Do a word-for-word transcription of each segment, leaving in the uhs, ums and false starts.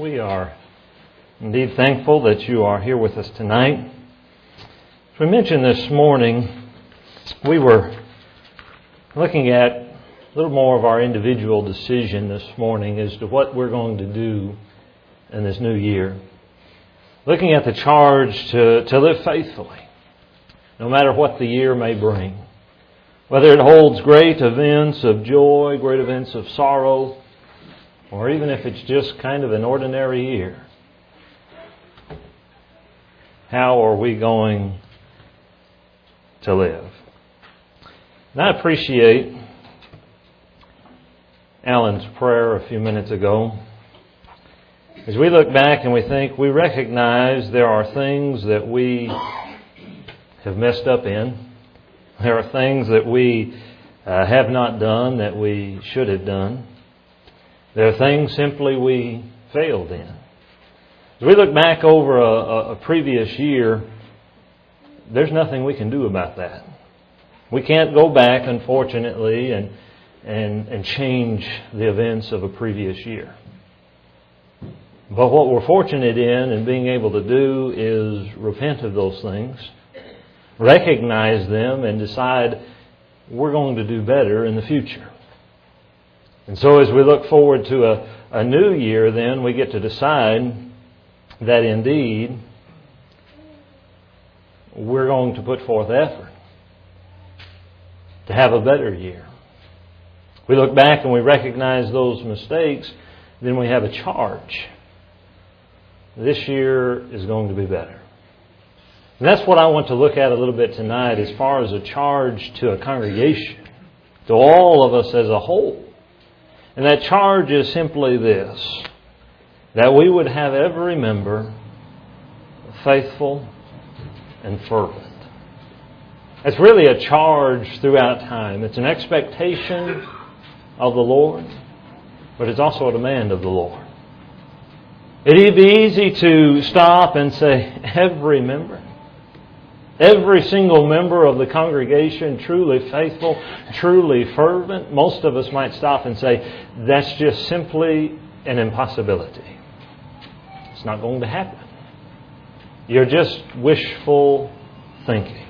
We are indeed thankful that you are here with us tonight. As we mentioned this morning, we were looking at a little more of our individual decision this morning as to what we're going to do in this new year. Looking at the charge to, to live faithfully, no matter what the year may bring. Whether it holds great events of joy, great events of sorrow, or even if it's just kind of an ordinary year. How are we going to live? And I appreciate Alan's prayer a few minutes ago. As we look back and we think, we recognize there are things that we have messed up in. There are things that we uh, have not done that we should have done. There are things simply we failed in. As we look back over a, a previous year, there's nothing we can do about that. We can't go back, unfortunately, and and, and change the events of a previous year. But what we're fortunate in and being able to do is repent of those things, recognize them, and decide we're going to do better in the future. And so as we look forward to a, a new year, then we get to decide that indeed we're going to put forth effort to have a better year. We look back and we recognize those mistakes, then we have a charge. This year is going to be better. And that's what I want to look at a little bit tonight as far as a charge to a congregation, to all of us as a whole. And that charge is simply this, that we would have every member faithful and fervent. It's really a charge throughout time. It's an expectation of the Lord, but it's also a demand of the Lord. It'd be easy to stop and say, every member, every single member of the congregation truly faithful, truly fervent. Most of us might stop and say, that's just simply an impossibility. It's not going to happen. You're just wishful thinking.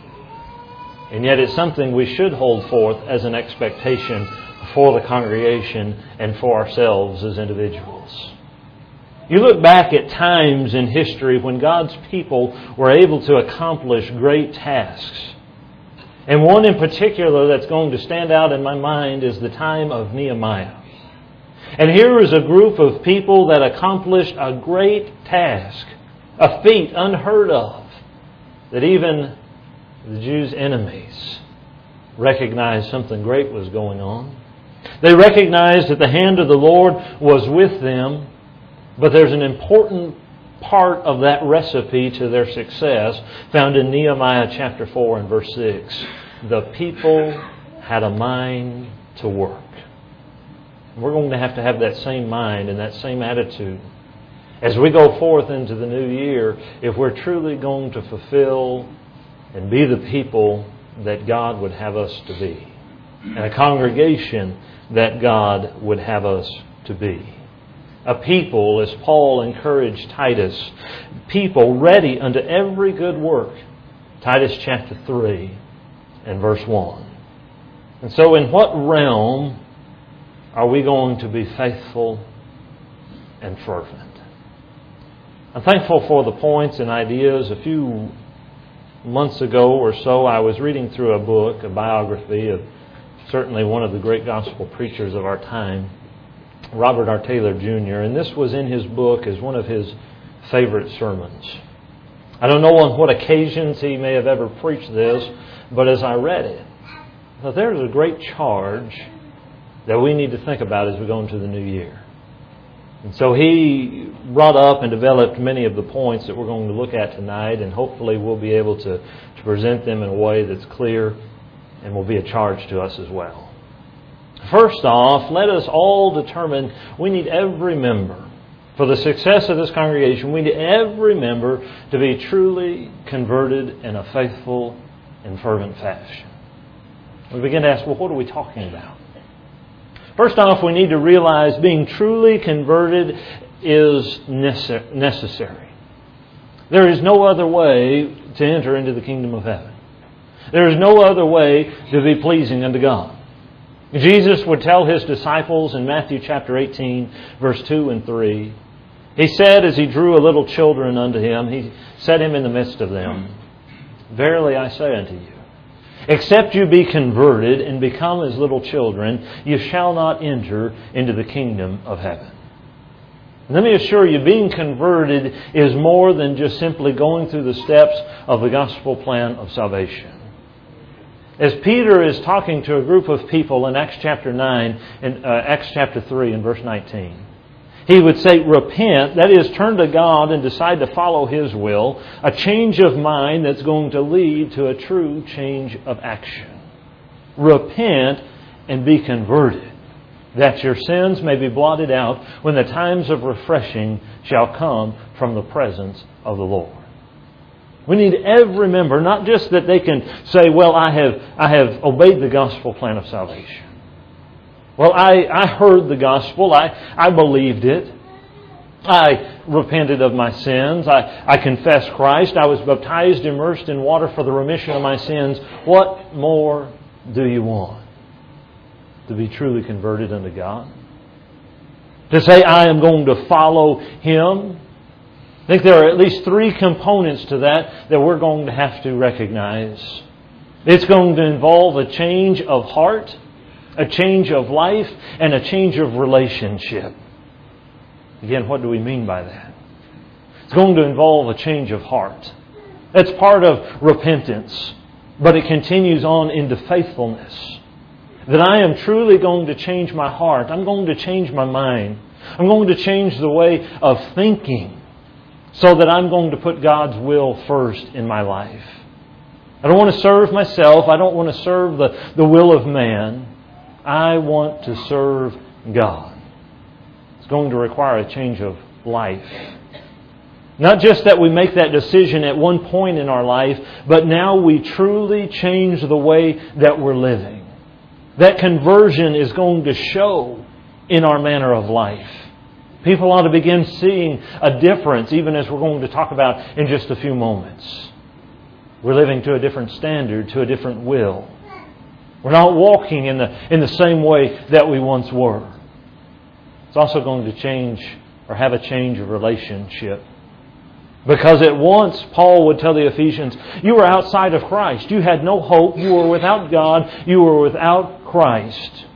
And yet it's something we should hold forth as an expectation for the congregation and for ourselves as individuals. You look back at times in history when God's people were able to accomplish great tasks. And one in particular that's going to stand out in my mind is the time of Nehemiah. And here is a group of people that accomplished a great task, a feat unheard of, that even the Jews' enemies recognized something great was going on. They recognized that the hand of the Lord was with them. But there's an important part of that recipe to their success found in Nehemiah chapter four and verse six. The people had a mind to work. We're going to have to have that same mind and that same attitude as we go forth into the new year if we're truly going to fulfill and be the people that God would have us to be, and a congregation that God would have us to be. A people, as Paul encouraged Titus, people ready unto every good work. Titus chapter three and verse one. And so in what realm are we going to be faithful and fervent? I'm thankful for the points and ideas. A few months ago or so, I was reading through a book, a biography of certainly one of the great gospel preachers of our time, Robert R. Taylor Junior, and this was in his book as one of his favorite sermons. I don't know on what occasions he may have ever preached this, but as I read it, I thought there's a great charge that we need to think about as we go into the new year. And so he brought up and developed many of the points that we're going to look at tonight, and hopefully we'll be able to, to present them in a way that's clear and will be a charge to us as well. First off, let us all determine we need every member, for the success of this congregation, we need every member to be truly converted in a faithful and fervent fashion. We begin to ask, well, what are we talking about? First off, we need to realize being truly converted is necessary. There is no other way to enter into the kingdom of heaven. There is no other way to be pleasing unto God. Jesus would tell His disciples in Matthew chapter eighteen, verse two and three, He said, as He drew a little children unto Him, He set Him in the midst of them, Verily I say unto you, except you be converted and become as little children, you shall not enter into the kingdom of heaven. Let me assure you, being converted is more than just simply going through the steps of the gospel plan of salvation. As Peter is talking to a group of people in Acts chapter nine and uh, Acts chapter three and verse nineteen, he would say, repent, that is, turn to God and decide to follow His will, a change of mind that's going to lead to a true change of action. Repent and be converted, that your sins may be blotted out when the times of refreshing shall come from the presence of the Lord. We need every member, not just that they can say, well, I have I have obeyed the gospel plan of salvation. Well, I, I heard the gospel. I, I believed it. I repented of my sins. I, I confessed Christ. I was baptized, immersed in water for the remission of my sins. What more do you want? To be truly converted unto God? To say, I am going to follow Him? I think there are at least three components to that that we're going to have to recognize. It's going to involve a change of heart, a change of life, and a change of relationship. Again, what do we mean by that? It's going to involve a change of heart. That's part of repentance, but it continues on into faithfulness. That I am truly going to change my heart. I'm going to change my mind. I'm going to change the way of thinking so that I'm going to put God's will first in my life. I don't want to serve myself. I don't want to serve the, the will of man. I want to serve God. It's going to require a change of life. Not just that we make that decision at one point in our life, but now we truly change the way that we're living. That conversion is going to show in our manner of life. People ought to begin seeing a difference, even as we're going to talk about in just a few moments. We're living to a different standard, to a different will. We're not walking in the in the same way that we once were. It's also going to change or have a change of relationship. Because at once, Paul would tell the Ephesians, you were outside of Christ. You had no hope. You were without God. You were without Christ.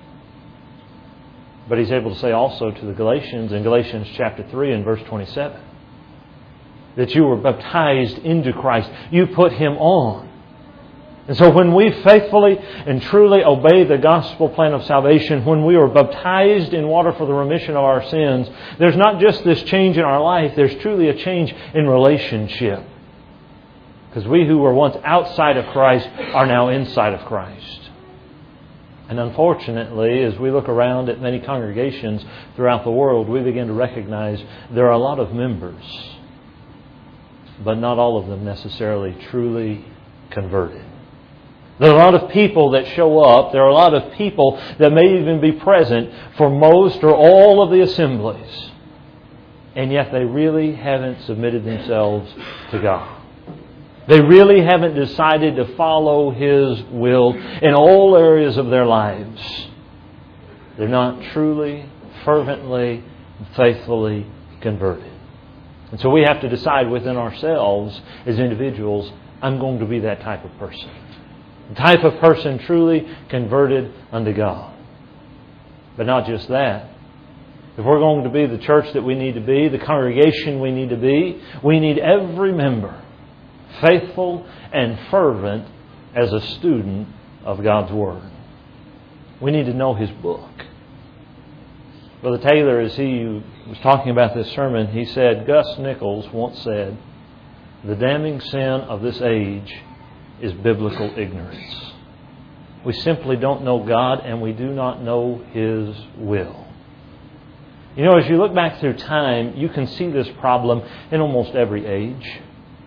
But he's able to say also to the Galatians in Galatians chapter three and verse twenty-seven that you were baptized into Christ. You put Him on. And so when we faithfully and truly obey the gospel plan of salvation, when we are baptized in water for the remission of our sins, there's not just this change in our life, there's truly a change in relationship. Because we who were once outside of Christ are now inside of Christ. And unfortunately, as we look around at many congregations throughout the world, we begin to recognize there are a lot of members, but not all of them necessarily truly converted. There are a lot of people that show up. There are a lot of people that may even be present for most or all of the assemblies. And yet they really haven't submitted themselves to God. They really haven't decided to follow His will in all areas of their lives. They're not truly, fervently, faithfully converted. And so we have to decide within ourselves as individuals, I'm going to be that type of person. The type of person truly converted unto God. But not just that. If we're going to be the church that we need to be, the congregation we need to be, we need every member faithful and fervent as a student of God's Word. We need to know His book. Brother Taylor, as he was talking about this sermon, he said, Gus Nichols once said, the damning sin of this age is biblical ignorance. We simply don't know God and we do not know His will. You know, as you look back through time, you can see this problem in almost every age.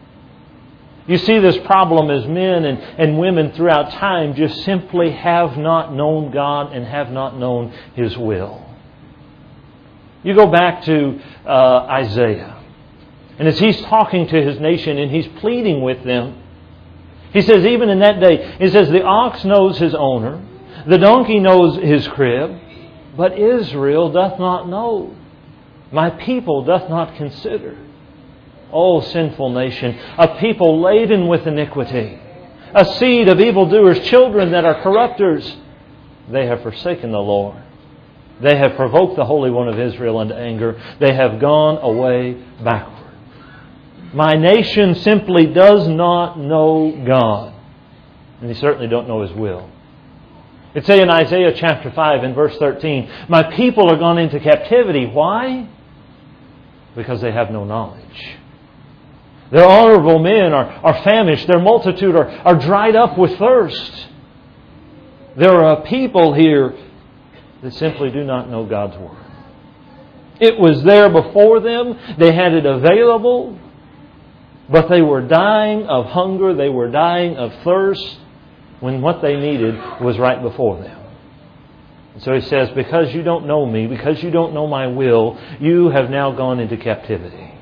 You see this problem as men and, and women throughout time just simply have not known God and have not known His will. You go back to uh, Isaiah. And as he's talking to his nation and he's pleading with them, he says, even in that day, he says, the ox knows his owner, the donkey knows his crib, but Israel doth not know. My people doth not consider. O sinful nation, a people laden with iniquity, a seed of evildoers, children that are corrupters. They have forsaken the Lord. They have provoked the Holy One of Israel unto anger. They have gone away backward. My nation simply does not know God. And they certainly don't know His will. It says in Isaiah chapter five and verse thirteen, my people are gone into captivity. Why? Because they have no knowledge. Their honorable men are, are famished. Their multitude are, are dried up with thirst. There are a people here that simply do not know God's Word. It was there before them. They had it available. But they were dying of hunger. They were dying of thirst when what they needed was right before them. And so he says, because you don't know me, because you don't know my will, you have now gone into captivity.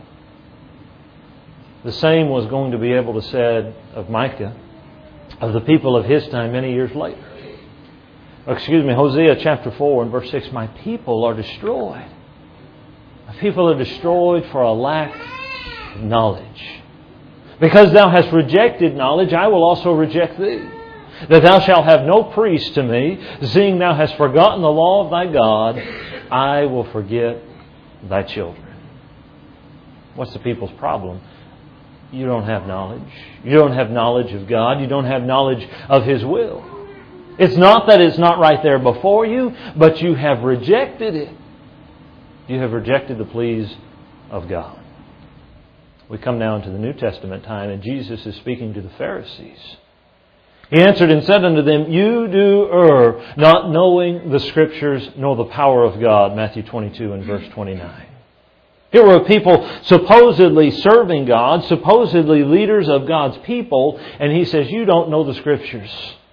The same was going to be able to said of Micah, of the people of his time many years later. Excuse me, Hosea chapter four and verse six, my people are destroyed. My people are destroyed for a lack of knowledge. Because thou hast rejected knowledge, I will also reject thee. That thou shalt have no priest to me, seeing thou hast forgotten the law of thy God, I will forget thy children. What's the people's problem? You don't have knowledge. You don't have knowledge of God. You don't have knowledge of His will. It's not that it's not right there before you, but you have rejected it. You have rejected the pleas of God. We come now into the New Testament time, and Jesus is speaking to the Pharisees. He answered and said unto them, you do err, not knowing the Scriptures nor the power of God. Matthew twenty-two and verse twenty-nine. Here were people supposedly serving God, supposedly leaders of God's people, and He says, you don't know the Scriptures.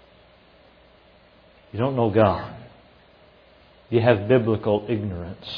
You don't know God. You have biblical ignorance.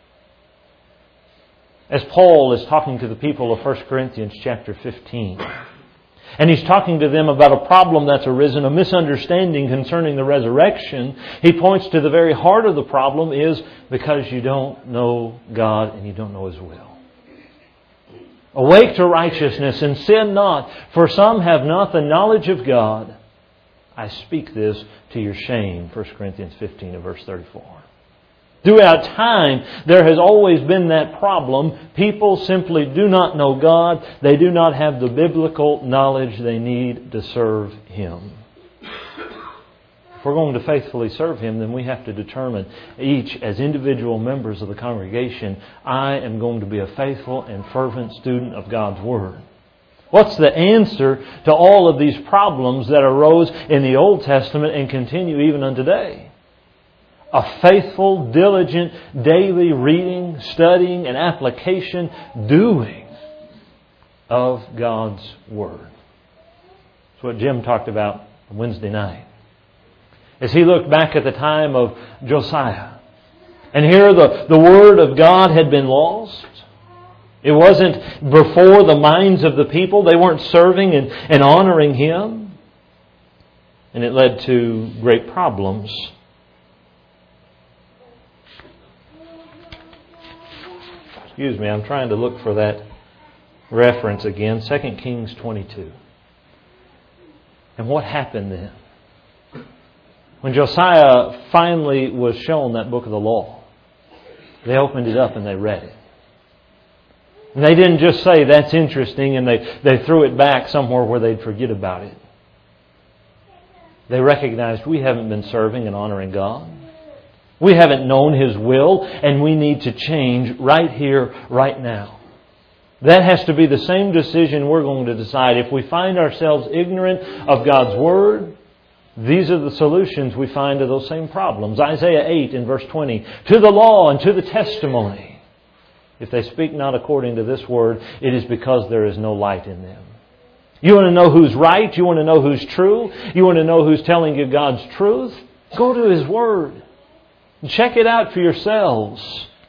As Paul is talking to the people of First Corinthians chapter fifteen, and he's talking to them about a problem that's arisen, a misunderstanding concerning the resurrection, he points to the very heart of the problem is because you don't know God and you don't know His will. Awake to righteousness and sin not, for some have not the knowledge of God. I speak this to your shame. First Corinthians fifteen and verse thirty-four. Throughout time, there has always been that problem. People simply do not know God. They do not have the biblical knowledge they need to serve Him. If we're going to faithfully serve Him, then we have to determine each as individual members of the congregation, I am going to be a faithful and fervent student of God's Word. What's the answer to all of these problems that arose in the Old Testament and continue even unto today? A faithful, diligent, daily reading, studying, and application, doing of God's Word. That's what Jim talked about on Wednesday night. As he looked back at the time of Josiah, and here the, the Word of God had been lost. It wasn't before the minds of the people. They weren't serving and, and honoring Him. And it led to great problems. Excuse me, I'm trying to look for that reference again. Second Kings twenty-two. And what happened then? When Josiah finally was shown that book of the law, they opened it up and they read it. And they didn't just say, that's interesting, and they, they threw it back somewhere where they'd forget about it. They recognized we haven't been serving and honoring God. We haven't known His will, and we need to change right here, right now. That has to be the same decision we're going to decide. If we find ourselves ignorant of God's Word, these are the solutions we find to those same problems. Isaiah eight in verse twenty, to the law and to the testimony. If they speak not according to this Word, it is because there is no light in them. You want to know who's right? You want to know who's true? You want to know who's telling you God's truth? Go to His Word. Check it out for yourselves.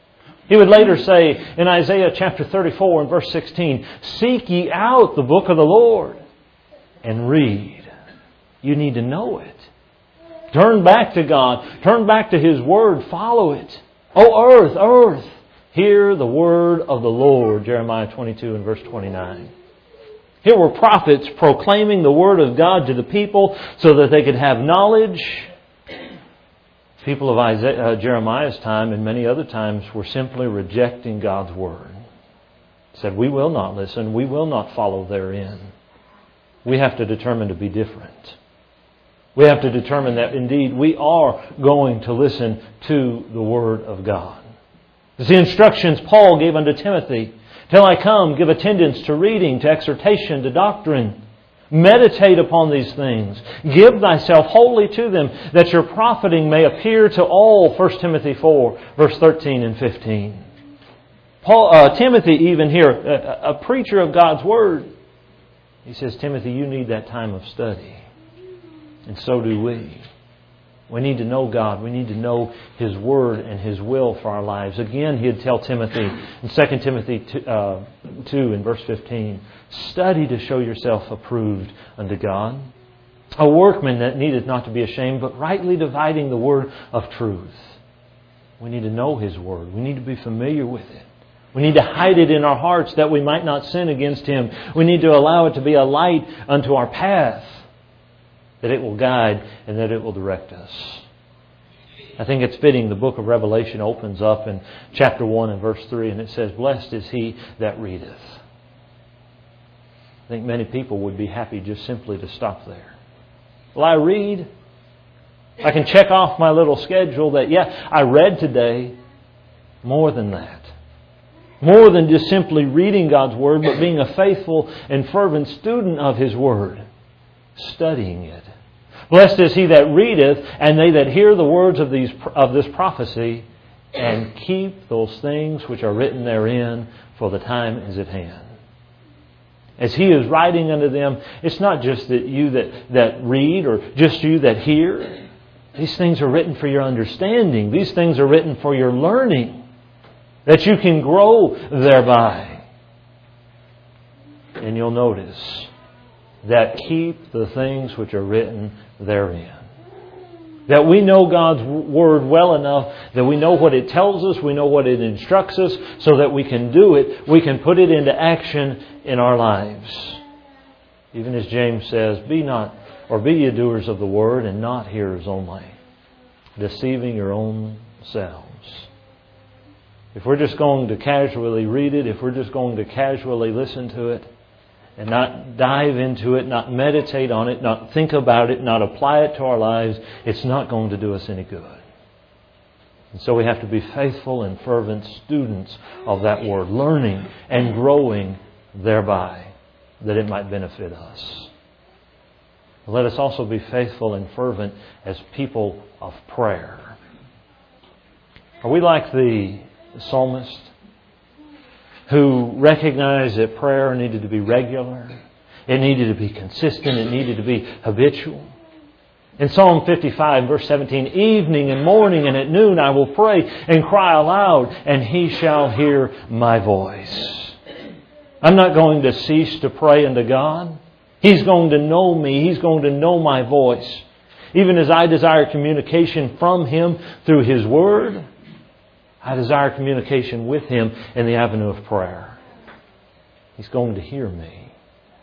He would later say in Isaiah chapter thirty-four and verse sixteen, "Seek ye out the book of the Lord and read." You need to know it. Turn back to God. Turn back to His Word. Follow it. O earth, earth, hear the word of the Lord. Jeremiah twenty-two and verse twenty-nine. Here were prophets proclaiming the Word of God to the people so that they could have knowledge. People of Isaiah, uh, Jeremiah's time and many other times were simply rejecting God's Word. Said, we will not listen. We will not follow therein. We have to determine to be different. We have to determine that indeed we are going to listen to the Word of God. It's the instructions Paul gave unto Timothy. Till I come, give attendance to reading, to exhortation, to doctrine. Meditate upon these things. Give thyself wholly to them, that your profiting may appear to all. First Timothy four, verse thirteen and fifteen. Paul, uh, Timothy even here, a, a preacher of God's Word, he says, Timothy, you need that time of study. And so do we. We need to know God. We need to know His Word and His will for our lives. Again, he'd tell Timothy in Second Timothy two in verse fifteen, study to show yourself approved unto God, a workman that needeth not to be ashamed, but rightly dividing the word of truth. We need to know His Word. We need to be familiar with it. We need to hide it in our hearts that we might not sin against Him. We need to allow it to be a light unto our path, that it will guide and that it will direct us. I think it's fitting the book of Revelation opens up in chapter one and verse three, and it says, blessed is he that readeth. I think many people would be happy just simply to stop there. Well, I read. I can check off my little schedule that, yeah, I read today. More than that. More than just simply reading God's Word, but being a faithful and fervent student of His Word. Studying it. Blessed is he that readeth, and they that hear the words of these of this prophecy, and keep those things which are written therein, for the time is at hand. As He is writing unto them, it's not just that you that, that read or just you that hear. These things are written for your understanding. These things are written for your learning, that you can grow thereby. And you'll notice that keep the things which are written therein. That we know God's Word well enough that we know what it tells us, we know what it instructs us, so that we can do it, we can put it into action in our lives. Even as James says, be not, or be ye doers of the Word and not hearers only, deceiving your own selves. If we're just going to casually read it, if we're just going to casually listen to it, and not dive into it, not meditate on it, not think about it, not apply it to our lives, it's not going to do us any good. And so we have to be faithful and fervent students of that Word, learning and growing thereby, that it might benefit us. Let us also be faithful and fervent as people of prayer. Are we like the psalmist, who recognized that prayer needed to be regular, it needed to be consistent, it needed to be habitual? In Psalm fifty-five, verse seventeen, evening and morning and at noon I will pray and cry aloud, and He shall hear my voice. I'm not going to cease to pray unto God. He's going to know me. He's going to know my voice. Even as I desire communication from Him through His Word, I desire communication with Him in the avenue of prayer. He's going to hear me.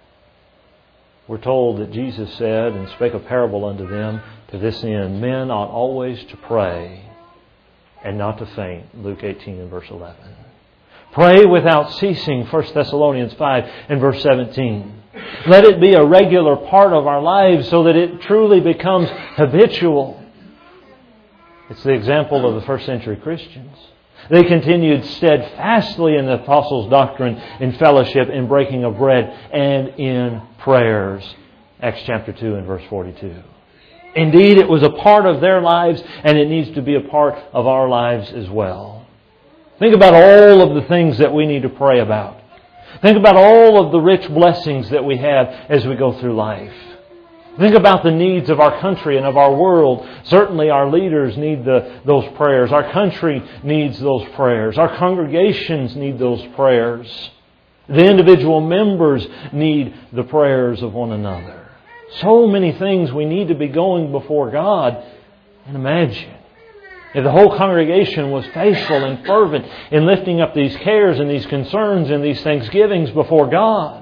We're told that Jesus said, and spake a parable unto them, to this end, men ought always to pray and not to faint. Luke eighteen and verse eleven. Pray without ceasing. First Thessalonians five and verse seventeen. Let it be a regular part of our lives so that it truly becomes habitual. It's the example of the first century Christians. They continued steadfastly in the apostles' doctrine, in fellowship, in breaking of bread, and in prayers. Acts chapter two and verse forty-two. Indeed, it was a part of their lives, and it needs to be a part of our lives as well. Think about all of the things that we need to pray about. Think about all of the rich blessings that we have as we go through life. Think about the needs of our country and of our world. Certainly our leaders need the, those prayers. Our country needs those prayers. Our congregations need those prayers. The individual members need the prayers of one another. So many things we need to be going before God. And imagine if the whole congregation was faithful and fervent in lifting up these cares and these concerns and these thanksgivings before God.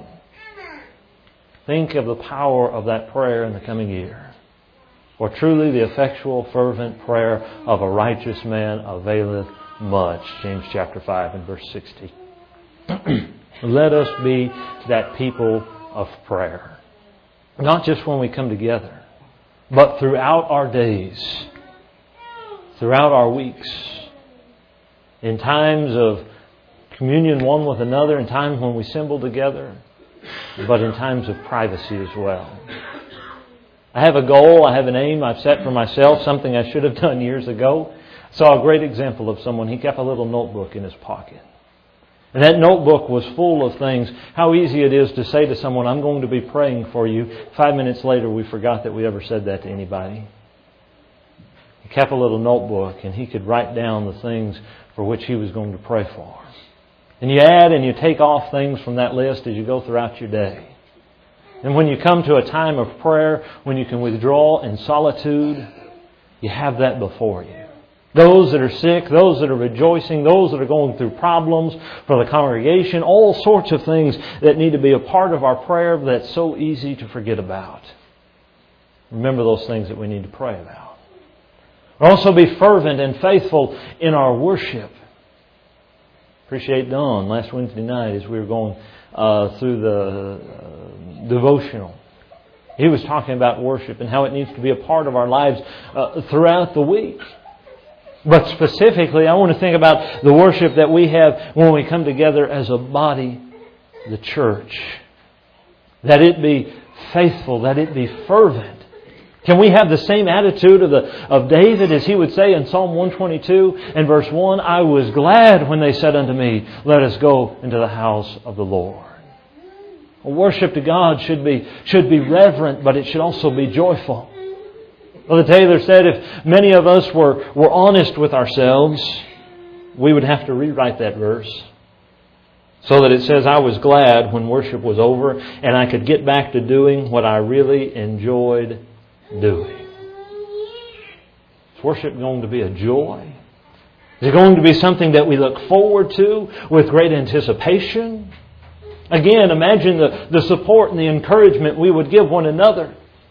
Think of the power of that prayer in the coming year. For truly the effectual, fervent prayer of a righteous man availeth much. James chapter five and verse sixty. Let us be that people of prayer. Not just when we come together, but throughout our days, throughout our weeks, in times of communion one with another, in times when we assemble together, but in times of privacy as well. I have a goal, I have an aim I've set for myself, something I should have done years ago. I saw a great example of someone. He kept a little notebook in his pocket. And that notebook was full of things. How easy it is to say to someone, I'm going to be praying for you. Five minutes later, we forgot that we ever said that to anybody. He kept a little notebook and he could write down the things for which he was going to pray for. And you add and you take off things from that list as you go throughout your day. And when you come to a time of prayer, when you can withdraw in solitude, you have that before you. Those that are sick, those that are rejoicing, those that are going through problems for the congregation, all sorts of things that need to be a part of our prayer that's so easy to forget about. Remember those things that we need to pray about. Also be fervent and faithful in our worship. Appreciate Don last Wednesday night as we were going uh, through the uh, devotional. He was talking about worship and how it needs to be a part of our lives uh, throughout the week. But specifically, I want to think about the worship that we have when we come together as a body, the church. That it be faithful, that it be fervent. Can we have the same attitude of, the, of David as he would say in Psalm one twenty-two and verse one, I was glad when they said unto me, let us go into the house of the Lord. Worship to God should be, should be reverent, but it should also be joyful. Brother Taylor said if many of us were, were honest with ourselves, we would have to rewrite that verse so that it says, I was glad when worship was over and I could get back to doing what I really enjoyed doing. Is worship going to be a joy? Is it going to be something that we look forward to with great anticipation? Again, imagine the, the support and the encouragement we would give one another.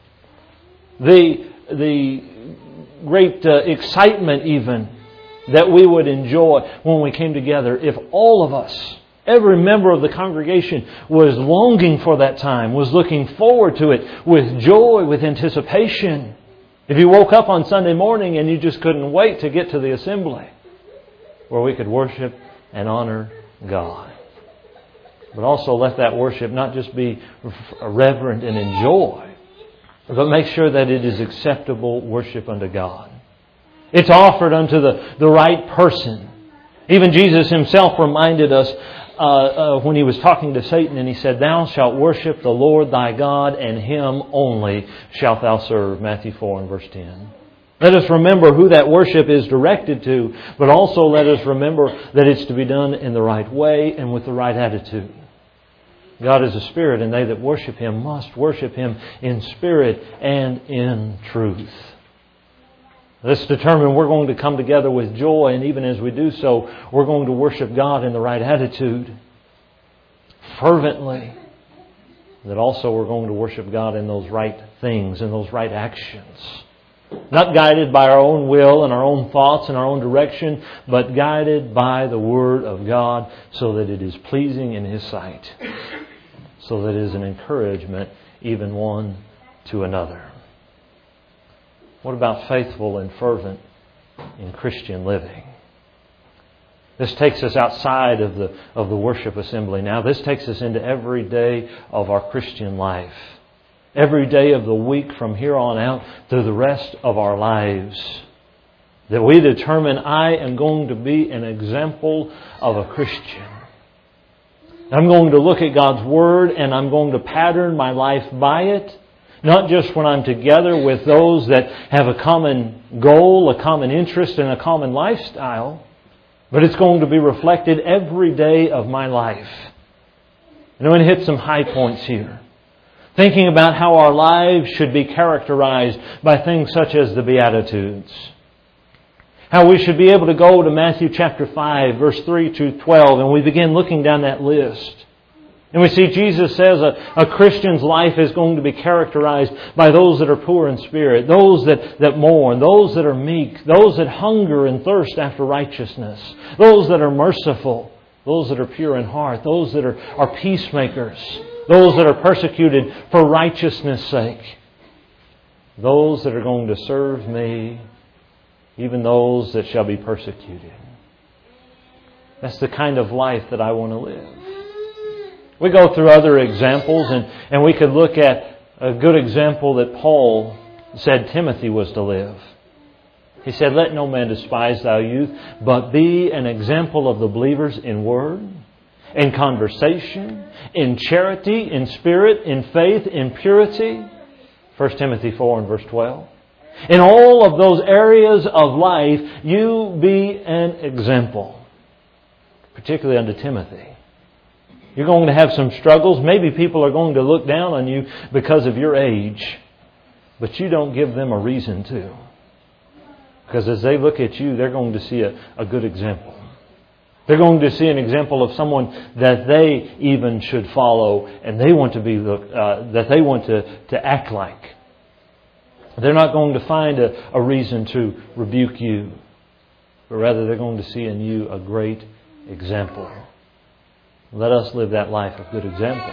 The, the great uh, excitement even that we would enjoy when we came together if all of us, every member of the congregation was longing for that time, was looking forward to it with joy, with anticipation. If you woke up on Sunday morning and you just couldn't wait to get to the assembly where we could worship and honor God. But also let that worship not just be reverent and enjoy, but make sure that it is acceptable worship unto God. It's offered unto the, the right person. Even Jesus Himself reminded us uh, uh, when He was talking to Satan and He said, Thou shalt worship the Lord thy God, and Him only shalt thou serve. Matthew four and verse ten. Let us remember who that worship is directed to, but also let us remember that it's to be done in the right way and with the right attitude. God is a spirit, and they that worship Him must worship Him in spirit and in truth. Let's determine we're going to come together with joy, and even as we do so, we're going to worship God in the right attitude, fervently. That also we're going to worship God in those right things, in those right actions. Not guided by our own will and our own thoughts and our own direction, but guided by the Word of God so that it is pleasing in His sight. So that it is an encouragement even one to another. What about faithful and fervent in Christian living? This takes us outside of the, of the worship assembly now. This takes us into every day of our Christian life. Every day of the week from here on out through the rest of our lives. That we determine I am going to be an example of a Christian. I'm going to look at God's Word and I'm going to pattern my life by it. not just when I'm together with those that have a common goal, a common interest, and a common lifestyle, but it's going to be reflected every day of my life. And I'm going to hit some high points here. Thinking about how our lives should be characterized by things such as the Beatitudes. How we should be able to go to Matthew chapter five, verse three to twelve, and we begin looking down that list. And we see Jesus says a, a Christian's life is going to be characterized by those that are poor in spirit, those that, that mourn, those that are meek, those that hunger and thirst after righteousness, those that are merciful, those that are pure in heart, those that are, are peacemakers, those that are persecuted for righteousness' sake, those that are going to serve me, even those that shall be persecuted. That's the kind of life that I want to live. We go through other examples, and, and we could look at a good example that Paul said Timothy was to live. He said, "Let no man despise thy youth, but be an example of the believers in word, in conversation, in charity, in spirit, in faith, in purity." First Timothy four and verse twelve. In all of those areas of life, you be an example, particularly unto Timothy. You're going to have some struggles. Maybe people are going to look down on you because of your age. But you don't give them a reason to. Because as they look at you, they're going to see a, a good example. They're going to see an example of someone that they even should follow, and they want to be uh, that they want to, to act like. They're not going to find a, a reason to rebuke you, but rather they're going to see in you a great example. Let us live that life of good example.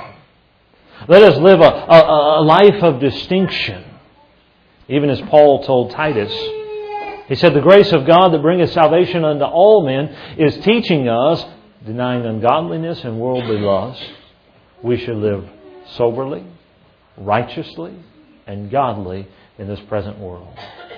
Let us live a, a, a life of distinction. Even as Paul told Titus, he said, "The grace of God that bringeth salvation unto all men is teaching us, denying ungodliness and worldly lust, we should live soberly, righteously, and godly in this present world."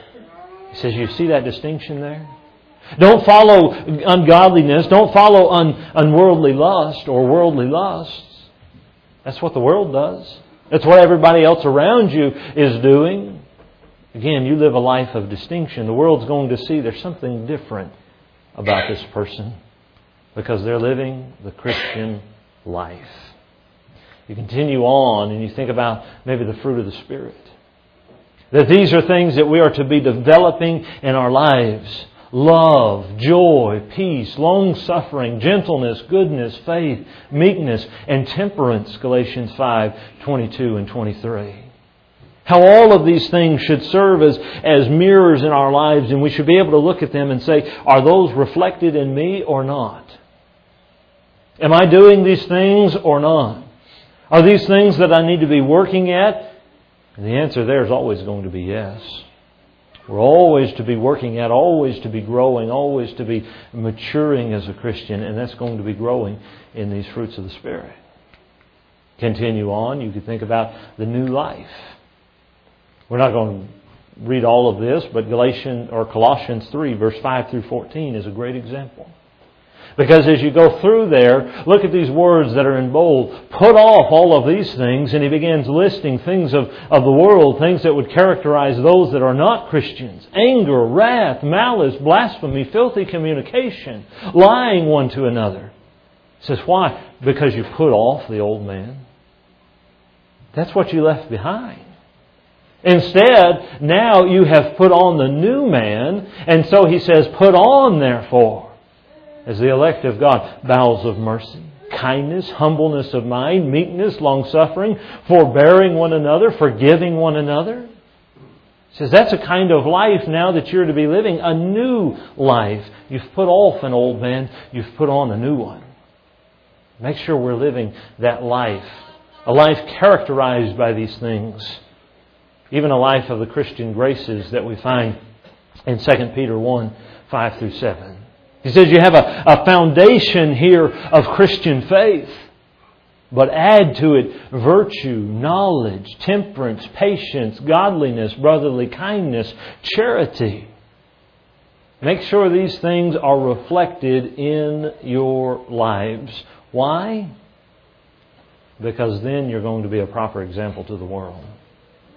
He says, you see that distinction there? Don't follow ungodliness. Don't follow un, unworldly lust or worldly lusts. That's what the world does. That's what everybody else around you is doing. Again, you live a life of distinction. The world's going to see there's something different about this person because they're living the Christian life. You continue on and you think about maybe the fruit of the Spirit. That these are things that we are to be developing in our lives. Love, joy, peace, long-suffering, gentleness, goodness, faith, meekness, and temperance, Galatians five, twenty-two and twenty-three. How all of these things should serve as, as mirrors in our lives, and we should be able to look at them and say, are those reflected in me or not? Am I doing these things or not? Are these things that I need to be working at? And the answer there is always going to be yes. We're always to be working at, always to be growing, always to be maturing as a Christian, and that's going to be growing in these fruits of the Spirit. Continue on, you could think about the new life. We're not going to read all of this, but Galatians or Colossians three, verse five through fourteen is a great example. Because as you go through there, look at these words that are in bold. Put off all of these things, and he begins listing things of, of the world, things that would characterize those that are not Christians. Anger, wrath, malice, blasphemy, filthy communication, lying one to another. He says, why? Because you put off the old man. That's what you left behind. Instead, now you have put on the new man, and so he says, put on therefore, as the elect of God, bowels of mercy, kindness, humbleness of mind, meekness, long-suffering, forbearing one another, forgiving one another. He says that's a kind of life now that you're to be living, a new life. You've put off an old man, you've put on a new one. Make sure we're living that life, a life characterized by these things. Even a life of the Christian graces that we find in Second Peter one, five through seven. He says you have a, a foundation here of Christian faith, but add to it virtue, knowledge, temperance, patience, godliness, brotherly kindness, charity. Make sure these things are reflected in your lives. Why? Because then you're going to be a proper example to the world.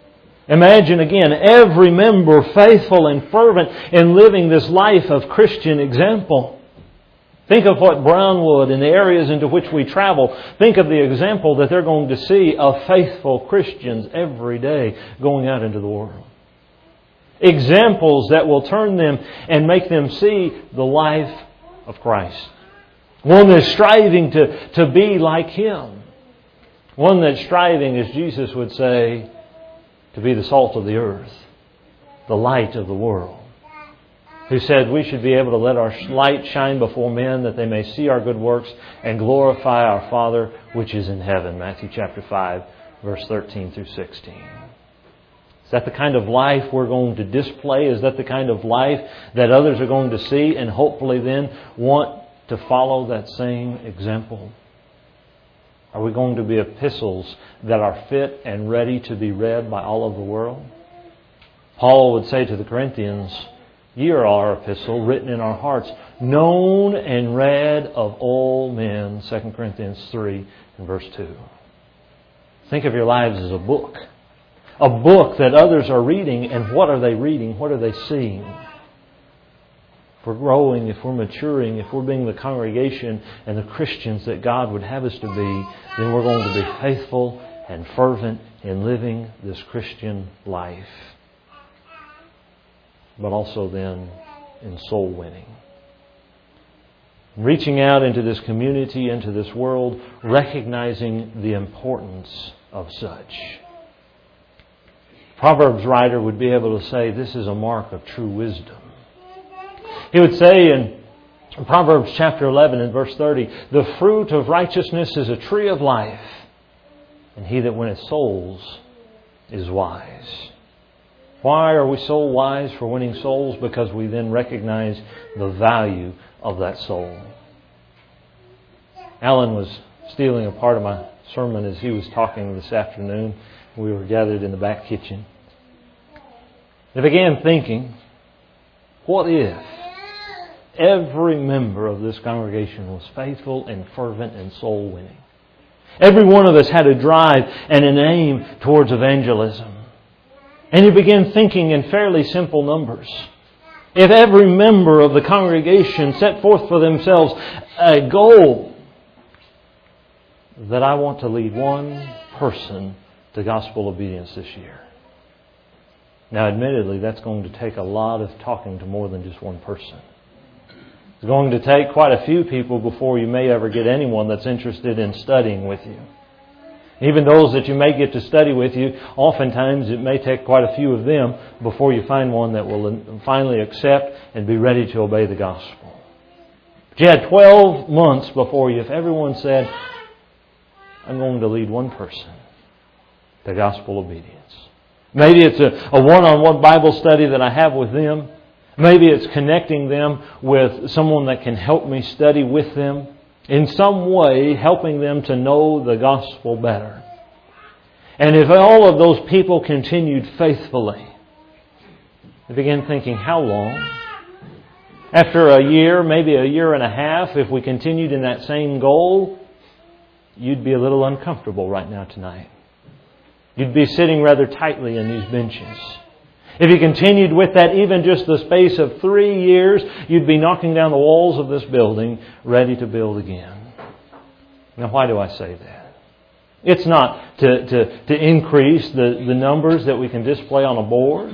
Imagine again every member faithful and fervent in living this life of Christian example. Think of what Brownwood and the areas into which we travel, think of the example that they're going to see of faithful Christians every day going out into the world. Examples that will turn them and make them see the life of Christ. One that's striving to, to be like Him. One that's striving, as Jesus would say, to be the salt of the earth, the light of the world. Who said we should be able to let our light shine before men that they may see our good works and glorify our Father which is in heaven. Matthew chapter five, verse thirteen through sixteen. Is that the kind of life we're going to display? Is that the kind of life that others are going to see and hopefully then want to follow that same example? Are we going to be epistles that are fit and ready to be read by all of the world? Paul would say to the Corinthians, "Ye are our epistle, written in our hearts, known and read of all men." Second Corinthians three and verse two. Think of your lives as a book. A book that others are reading, and what are they reading? What are they seeing? If we're growing, if we're maturing, if we're being the congregation and the Christians that God would have us to be, then we're going to be faithful and fervent in living this Christian life. But also then in soul winning. Reaching out into this community, into this world, recognizing the importance of such. Proverbs writer would be able to say this is a mark of true wisdom. He would say in Proverbs chapter eleven and verse thirty, "The fruit of righteousness is a tree of life, and he that winneth souls is wise." Why are we so wise for winning souls? Because we then recognize the value of that soul. Alan was stealing a part of my sermon as he was talking this afternoon. We were gathered in the back kitchen. I began thinking, what if every member of this congregation was faithful and fervent and soul winning? Every one of us had a drive and an aim towards evangelism. And you begin thinking in fairly simple numbers. If every member of the congregation set forth for themselves a goal that I want to lead one person to gospel obedience this year. Now, admittedly, that's going to take a lot of talking to more than just one person. It's going to take quite a few people before you may ever get anyone that's interested in studying with you. Even those that you may get to study with you, oftentimes it may take quite a few of them before you find one that will finally accept and be ready to obey the gospel. But you had twelve months before you. If everyone said, I'm going to lead one person to gospel obedience. Maybe it's a, a one-on-one Bible study that I have with them. Maybe it's connecting them with someone that can help me study with them. In some way, helping them to know the gospel better. And if all of those people continued faithfully, I began thinking, how long? After a year, maybe a year and a half, if we continued in that same goal, you'd be a little uncomfortable right now tonight. You'd be sitting rather tightly in these benches. If you continued with that even just the space of three years, you'd be knocking down the walls of this building, ready to build again. Now, why do I say that? It's not to, to, to increase the, the numbers that we can display on a board,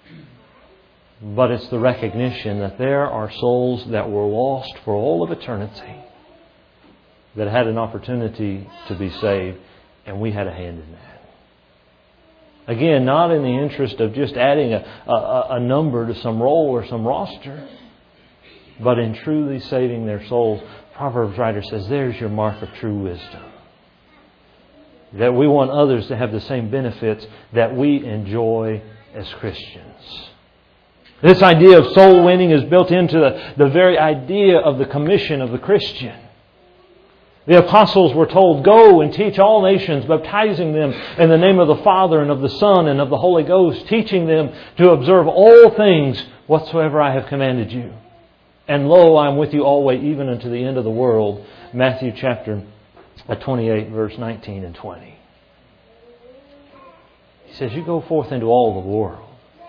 but it's the recognition that there are souls that were lost for all of eternity that had an opportunity to be saved, and we had a hand in that. Again, not in the interest of just adding a, a, a number to some roll or some roster, but in truly saving their souls. Proverbs writer says, there's your mark of true wisdom. That we want others to have the same benefits that we enjoy as Christians. This idea of soul winning is built into the, the very idea of the commission of the Christian. The apostles were told, go and teach all nations, baptizing them in the name of the Father and of the Son and of the Holy Ghost, teaching them to observe all things whatsoever I have commanded you. And lo, I am with you always, even unto the end of the world. Matthew chapter twenty-eight, verse nineteen and twenty. He says, you go forth into all the world.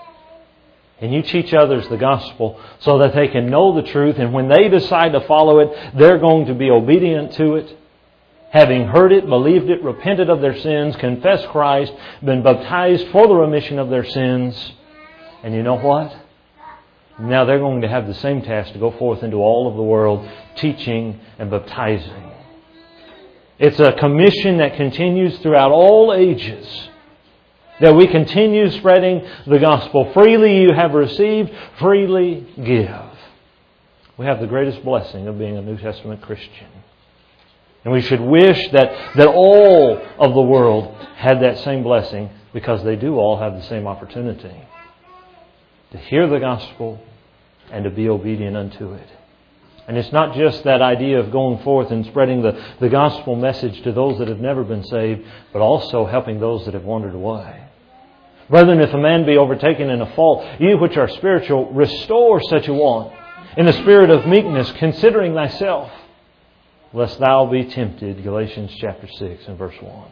And you teach others the gospel so that they can know the truth. And when they decide to follow it, they're going to be obedient to it. Having heard it, believed it, repented of their sins, confessed Christ, been baptized for the remission of their sins. And you know what? Now they're going to have the same task to go forth into all of the world, teaching and baptizing. It's a commission that continues throughout all ages. That we continue spreading the gospel. Freely you have received, freely give. We have the greatest blessing of being a New Testament Christian. And we should wish that, that all of the world had that same blessing, because they do all have the same opportunity to hear the gospel and to be obedient unto it. And it's not just that idea of going forth and spreading the, the gospel message to those that have never been saved, but also helping those that have wandered away. Brethren, if a man be overtaken in a fault, you which are spiritual, restore such a one in the spirit of meekness, considering thyself, lest thou be tempted. Galatians chapter six and verse one.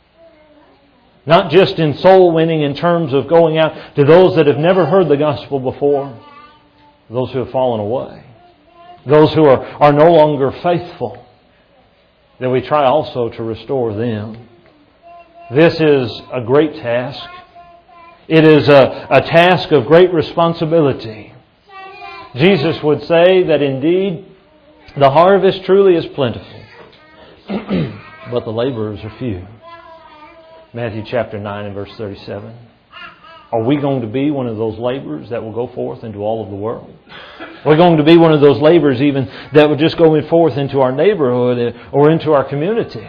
Not just in soul winning in terms of going out to those that have never heard the gospel before, those who have fallen away, those who are, are no longer faithful, that we try also to restore them. This is a great task. It is a, a task of great responsibility. Jesus would say that indeed the harvest truly is plentiful, but the laborers are few. Matthew chapter nine and verse thirty-seven. Are we going to be one of those laborers that will go forth into all of the world? Are we going to be one of those laborers even that will just go forth into our neighborhood or into our community?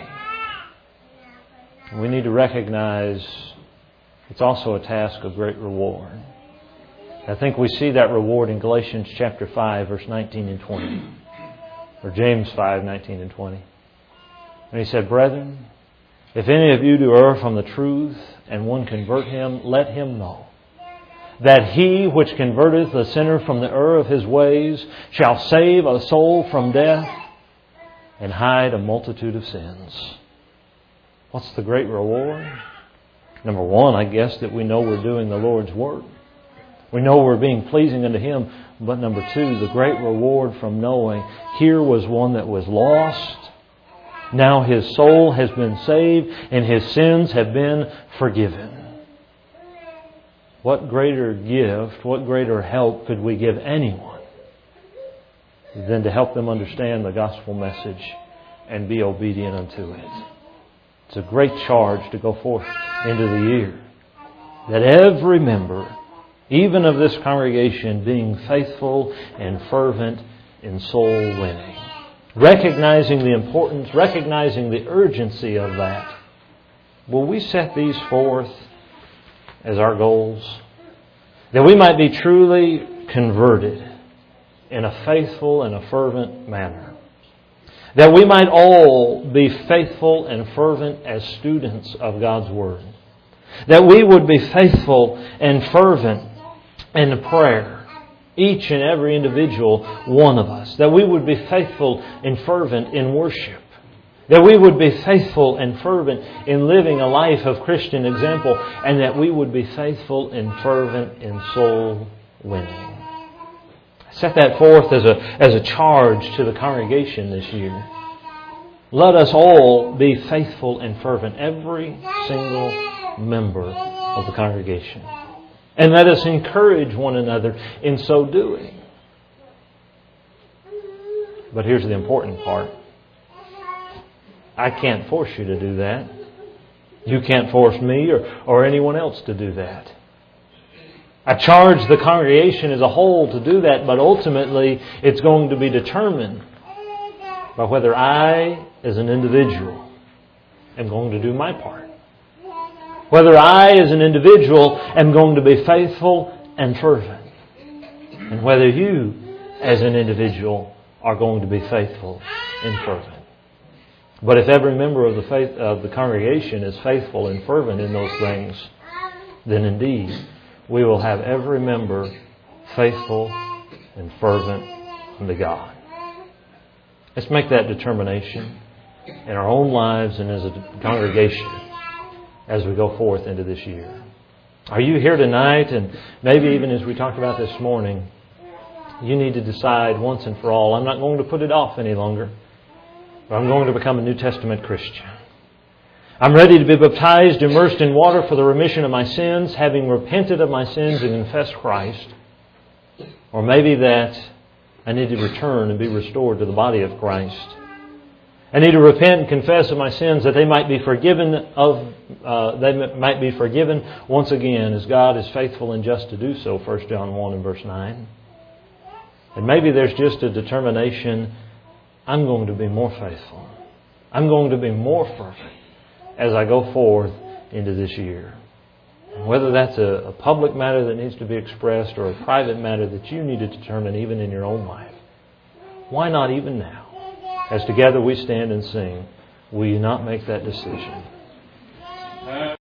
We need to recognize it's also a task of great reward. I think we see that reward in Galatians chapter five, verse nineteen and twenty. Or James five, nineteen and twenty. And he said, Brethren, if any of you do err from the truth, and one convert him, let him know that he which converteth the sinner from the error of his ways shall save a soul from death and hide a multitude of sins. What's the great reward? Number one, I guess that we know we're doing the Lord's work. We know we're being pleasing unto Him. But number two, the great reward from knowing here was one that was lost. Now his soul has been saved and his sins have been forgiven. What greater gift, what greater help could we give anyone than to help them understand the gospel message and be obedient unto it? It's a great charge to go forth into the year. That every member, even of this congregation, being faithful and fervent in soul winning. Recognizing the importance, recognizing the urgency of that. Will we set these forth as our goals? That we might be truly converted in a faithful and a fervent manner. That we might all be faithful and fervent as students of God's Word. That we would be faithful and fervent in prayer. Each and every individual one of us. That we would be faithful and fervent in worship. That we would be faithful and fervent in living a life of Christian example. And that we would be faithful and fervent in soul winning. Set that forth as a, as a charge to the congregation this year. Let us all be faithful and fervent, every single member of the congregation. And let us encourage one another in so doing. But here's the important part. I can't force you to do that. You can't force me or, or anyone else to do that. I charge the congregation as a whole to do that, but ultimately it's going to be determined by whether I, as an individual, am going to do my part. Whether I, as an individual, am going to be faithful and fervent. And whether you, as an individual, are going to be faithful and fervent. But if every member of the faith of the congregation is faithful and fervent in those things, then indeed we will have every member faithful and fervent unto God. Let's make that determination in our own lives and as a congregation as we go forth into this year. Are you here tonight, and maybe even as we talked about this morning, you need to decide once and for all, I'm not going to put it off any longer, but I'm going to become a New Testament Christian. I'm ready to be baptized, immersed in water for the remission of my sins, having repented of my sins and confessed Christ. Or maybe that I need to return and be restored to the body of Christ. I need to repent and confess of my sins that they might be forgiven of uh, they might be forgiven once again, as God is faithful and just to do so, First John one and verse nine. And maybe there's just a determination, I'm going to be more faithful. I'm going to be more fervent as I go forth into this year. And whether that's a, a public matter that needs to be expressed or a private matter that you need to determine even in your own life, why not even now? As together we stand and sing, will you not make that decision?